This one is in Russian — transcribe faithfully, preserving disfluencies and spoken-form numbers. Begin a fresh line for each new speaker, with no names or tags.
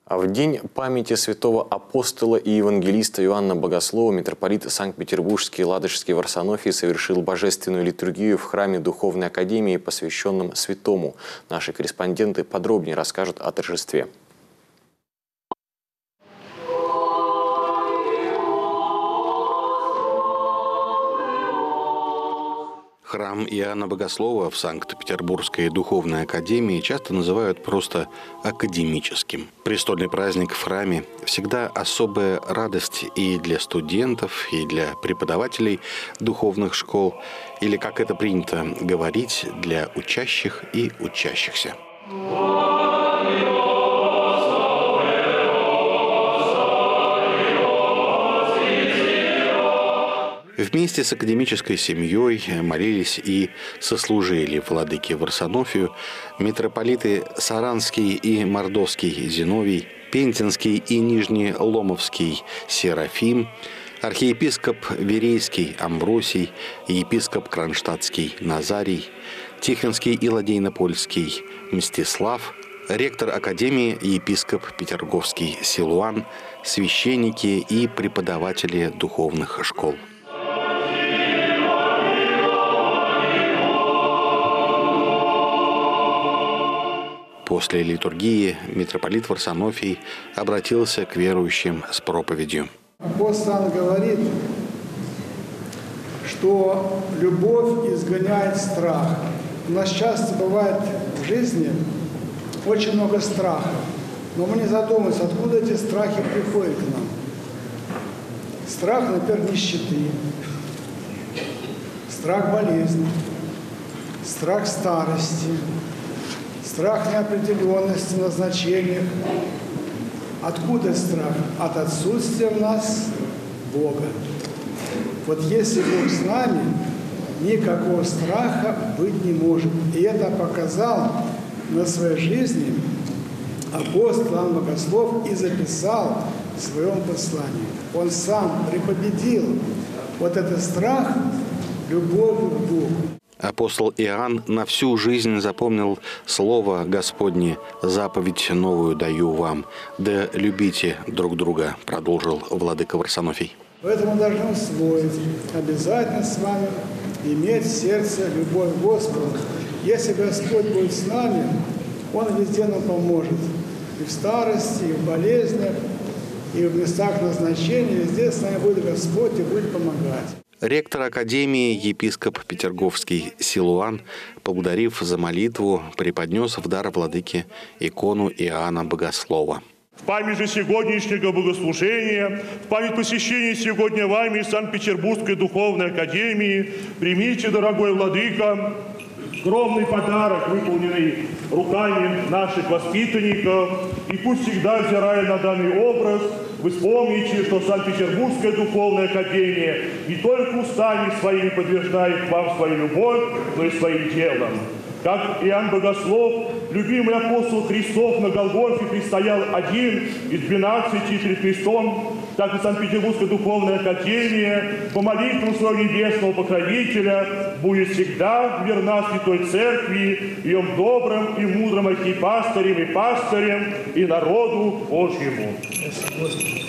А в день памяти святого апостола и евангелиста Иоанна Богослова митрополит Санкт-Петербургский и Ладожский Варсонофий совершил божественную литургию в храме Духовной Академии, посвященном святому. Наши корреспонденты подробнее расскажут о торжестве.
Храм Иоанна Богослова в Санкт-Петербургской духовной академии часто называют просто академическим. Престольный праздник в храме всегда особая радость и для студентов, и для преподавателей духовных школ, или, как это принято говорить, для учащих и учащихся. Вместе с академической семьей молились и сослужили владыке Варсонофию митрополиты Саранский и Мордовский Зиновий, Пензенский и Нижнеломовский Серафим, архиепископ Верейский Амвросий, епископ Кронштадтский Назарий, Тихвинский и Ладейно-Польский Мстислав, ректор академии епископ Петерговский Силуан, священники и преподаватели духовных школ. После литургии митрополит Варсонофий обратился к верующим с проповедью.
Апостол говорит, что любовь изгоняет страх. У нас часто бывает в жизни очень много страха, но мы не задумываемся, откуда эти страхи приходят к нам. Страх, например, нищеты, страх болезни, страх старости, страх неопределенности в назначениях. Откуда страх? От отсутствия в нас Бога. Вот если Бог с нами, никакого страха быть не может. И это показал на своей жизни апостол Иоанн Богослов и записал в своем послании. Он сам препобедил вот этот страх любовью к Богу.
Апостол Иоанн на всю жизнь запомнил слово Господне: «Заповедь новую даю вам, да любите друг друга», продолжил владыка Варсонофий.
Поэтому мы должны усвоить обязательно с вами иметь в сердце любовь к Господу. Если Господь будет с нами, Он везде нам поможет. И в старости, и в болезнях, и в местах назначения. Везде с нами будет Господь и будет помогать.
Ректор академии епископ Петерговский Силуан, поблагодарив за молитву, преподнес в дар владыке икону Иоанна Богослова.
В память же сегодняшнего богослужения, в память посещения сегодня вами Санкт-Петербургской духовной академии, примите, дорогой владыка, скромный подарок, выполненный руками наших воспитанников. И пусть всегда, взирая на данный образ, вы вспомните, что Санкт-Петербургская духовная академия не только устами своими подтверждает вам свою любовь, но и своим делом. Как Иоанн Богослов, любимый апостол Христов на Голгофе предстоял один из двенадцати перед Христом, так и Санкт-Петербургская духовная академия по молитвам своего небесного покровителя будет всегда верна Святой Церкви, ее добрым и мудрым архипастырем и пастырем и народу Божьему.